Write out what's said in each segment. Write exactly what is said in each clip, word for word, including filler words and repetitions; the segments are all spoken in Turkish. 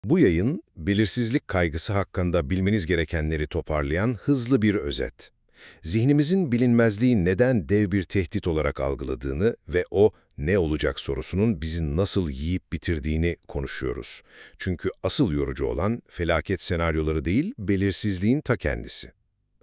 Bu yayın, belirsizlik kaygısı hakkında bilmeniz gerekenleri toparlayan hızlı bir özet. Zihnimizin bilinmezliği neden dev bir tehdit olarak algıladığını ve o ne olacak sorusunun bizi nasıl yiyip bitirdiğini konuşuyoruz. Çünkü asıl yorucu olan felaket senaryoları değil, belirsizliğin ta kendisi.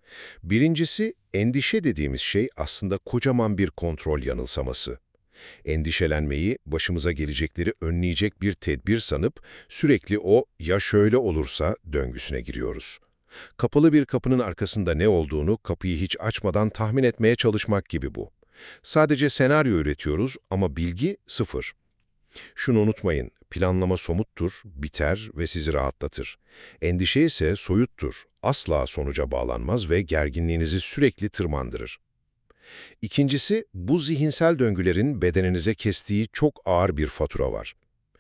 Birincisi, endişe dediğimiz şey aslında kocaman bir kontrol yanılsaması. Endişelenmeyi, başımıza gelecekleri önleyecek bir tedbir sanıp sürekli o "ya şöyle olursa" döngüsüne giriyoruz. Kapalı bir kapının arkasında ne olduğunu kapıyı hiç açmadan tahmin etmeye çalışmak gibi bu. Sadece senaryo üretiyoruz ama bilgi sıfır. Şunu unutmayın, planlama somuttur, biter ve sizi rahatlatır. Endişe ise soyuttur, asla sonuca bağlanmaz ve gerginliğinizi sürekli tırmandırır. İkincisi, bu zihinsel döngülerin bedeninize kestiği çok ağır bir fatura var.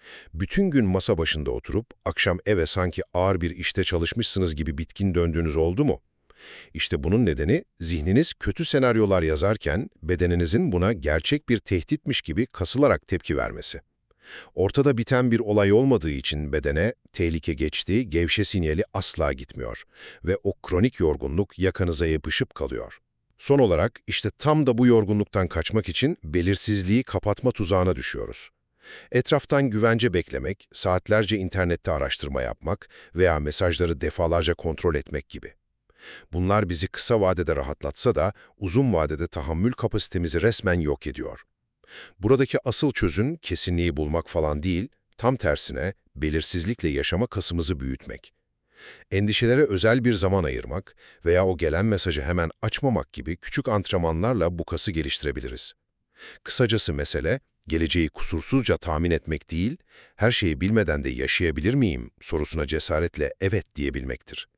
Bütün gün masa başında oturup, akşam eve sanki ağır bir işte çalışmışsınız gibi bitkin döndüğünüz oldu mu? İşte bunun nedeni, zihniniz kötü senaryolar yazarken, bedeninizin buna gerçek bir tehditmiş gibi kasılarak tepki vermesi. Ortada biten bir olay olmadığı için bedene, tehlike geçti, gevşe sinyali asla gitmiyor ve o kronik yorgunluk yakanıza yapışıp kalıyor. Son olarak işte tam da bu yorgunluktan kaçmak için belirsizliği kapatma tuzağına düşüyoruz. Etraftan güvence beklemek, saatlerce internette araştırma yapmak veya mesajları defalarca kontrol etmek gibi. Bunlar bizi kısa vadede rahatlatsa da uzun vadede tahammül kapasitemizi resmen yok ediyor. Buradaki asıl çözüm kesinliği bulmak falan değil, tam tersine belirsizlikle yaşama kasımızı büyütmek. Endişelere özel bir zaman ayırmak veya o gelen mesajı hemen açmamak gibi küçük antrenmanlarla bu kası geliştirebiliriz. Kısacası mesele, geleceği kusursuzca tahmin etmek değil, her şeyi bilmeden de yaşayabilir miyim sorusuna cesaretle evet diyebilmektir.